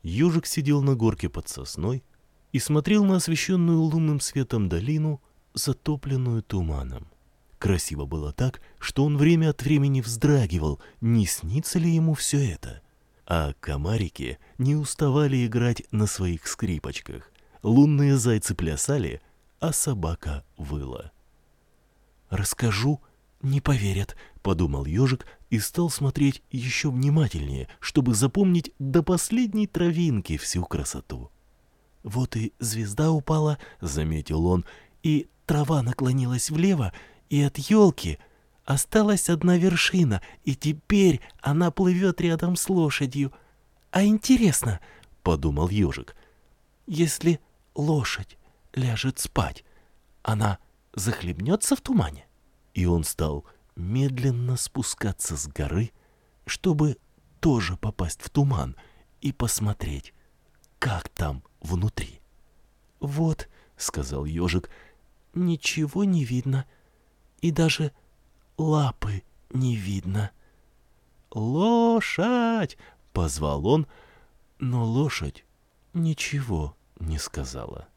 Ежик сидел на горке под сосной и смотрел на освещенную лунным светом долину, затопленную туманом. Красиво было так, что он время от времени вздрагивал, не снится ли ему все это. А комарики не уставали играть на своих скрипочках. Лунные зайцы плясали, а собака выла. «Расскажу, не поверят», — подумал ежик и стал смотреть еще внимательнее, чтобы запомнить до последней травинки всю красоту. «Вот и звезда упала», — заметил он, — «и трава наклонилась влево, и от елки осталась одна вершина, и теперь она плывет рядом с лошадью. А интересно, — подумал ежик, — если лошадь ляжет спать, она захлебнется в тумане?» И он стал медленно спускаться с горы, чтобы тоже попасть в туман и посмотреть, как там внутри. «Вот, — сказал ежик, — ничего не видно, и даже лапы не видно». «Лошадь!» — позвал он, но лошадь ничего не сказала.